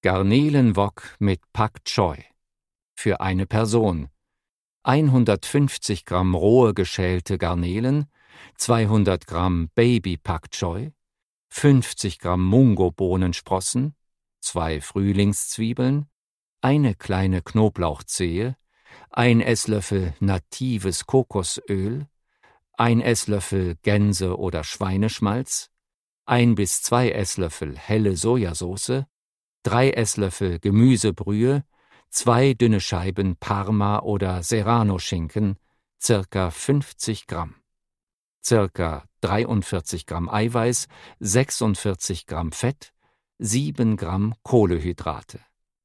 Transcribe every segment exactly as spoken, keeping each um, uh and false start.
Garnelenwok mit Pak Choi. Für eine Person. hundertfünfzig Gramm rohe geschälte Garnelen, zweihundert Gramm Baby Pak Choi, fünfzig Gramm Mungobohnensprossen, zwei Frühlingszwiebeln, eine kleine Knoblauchzehe, ein Esslöffel natives Kokosöl, ein Esslöffel Gänse- oder Schweineschmalz, ein bis zwei Esslöffel helle Sojasauce, drei Esslöffel Gemüsebrühe, zwei dünne Scheiben Parma- oder Serrano-Schinken, circa fünfzig Gramm, circa dreiundvierzig Gramm Eiweiß, sechsundvierzig Gramm Fett, sieben Gramm Kohlenhydrate.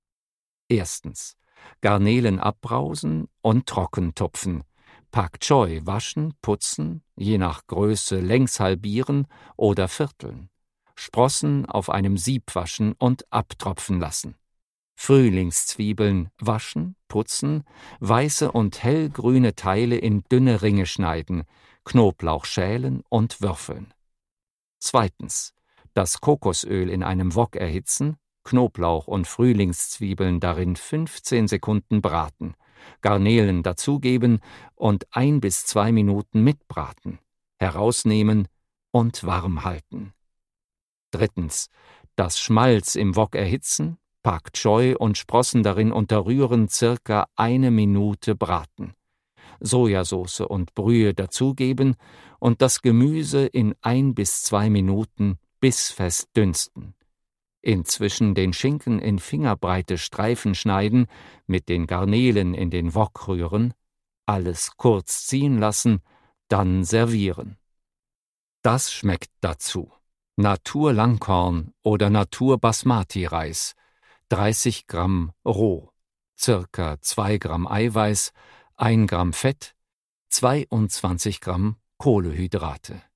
Erstens. Garnelen abbrausen und trocken tupfen. Pak Choi waschen, putzen, je nach Größe längs halbieren oder vierteln. Sprossen auf einem Sieb waschen und abtropfen lassen. Frühlingszwiebeln waschen, putzen, weiße und hellgrüne Teile in dünne Ringe schneiden, Knoblauch schälen und würfeln. Zweitens. Das Kokosöl in einem Wok erhitzen, Knoblauch und Frühlingszwiebeln darin fünfzehn Sekunden braten, Garnelen dazugeben und ein bis zwei Minuten mitbraten, herausnehmen und warm halten. Drittens. Das Schmalz im Wok erhitzen, Pak Choi und Sprossen darin unterrühren, circa eine Minute braten. Sojasauce und Brühe dazugeben und das Gemüse in ein bis zwei Minuten bissfest dünsten. Inzwischen den Schinken in fingerbreite Streifen schneiden, mit den Garnelen in den Wok rühren, alles kurz ziehen lassen, dann servieren. Das schmeckt dazu. Natur Langkorn oder Natur Basmati Reis, dreißig Gramm roh, circa zwei Gramm Eiweiß, ein Gramm Fett, zweiundzwanzig Gramm Kohlenhydrate.